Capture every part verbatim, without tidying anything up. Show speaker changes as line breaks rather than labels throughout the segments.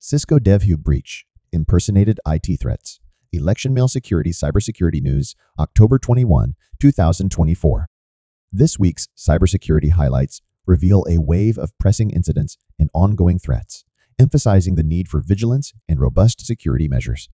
Cisco DevHub breach, impersonated I T threats. Election Mail Security Cybersecurity News, October twenty-first, two thousand twenty-four. This week's cybersecurity highlights reveal a wave of pressing incidents and ongoing threats, emphasizing the need for vigilance and robust security measures.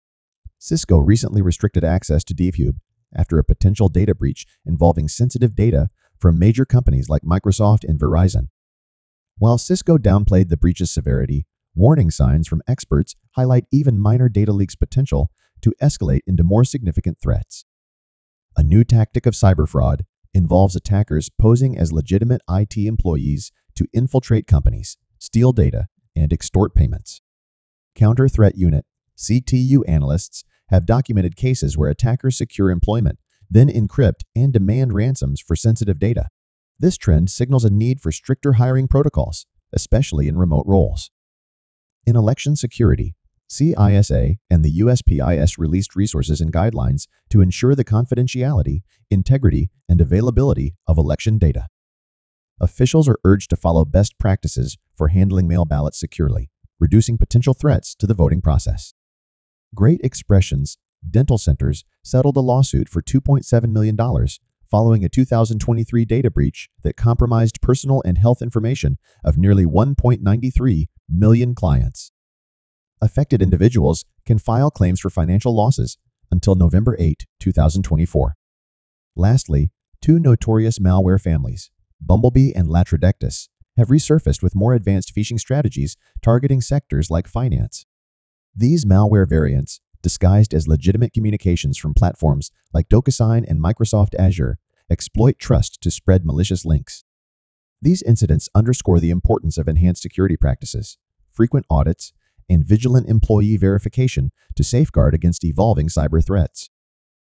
Cisco recently restricted access to DevHub after a potential data breach involving sensitive data from major companies like Microsoft and Verizon. While Cisco downplayed the breach's severity, warning signs from experts highlight even minor data leaks' potential to escalate into more significant threats. A new tactic of cyber fraud involves attackers posing as legitimate I T employees to infiltrate companies, steal data, and extort payments. Counter Threat Unit (C T U) analysts have documented cases where attackers secure employment, then encrypt and demand ransoms for sensitive data. This trend signals a need for stricter hiring protocols, especially in remote roles. In election security, C I S A and the U S P I S released resources and guidelines to ensure the confidentiality, integrity, and availability of election data. Officials are urged to follow best practices for handling mail ballots securely, reducing potential threats to the voting process. Great Expressions Dental Centers settled a lawsuit for two point seven million dollars following a two thousand twenty-three data breach that compromised personal and health information of nearly one point nine three million clients. Affected individuals can file claims for financial losses until November eighth, two thousand twenty-four. Lastly, two notorious malware families, Bumblebee and Latrodectus, have resurfaced with more advanced phishing strategies targeting sectors like finance. These malware variants, disguised as legitimate communications from platforms like DocuSign and Microsoft Azure, exploit trust to spread malicious links. These incidents underscore the importance of enhanced security practices, frequent audits, and vigilant employee verification to safeguard against evolving cyber threats.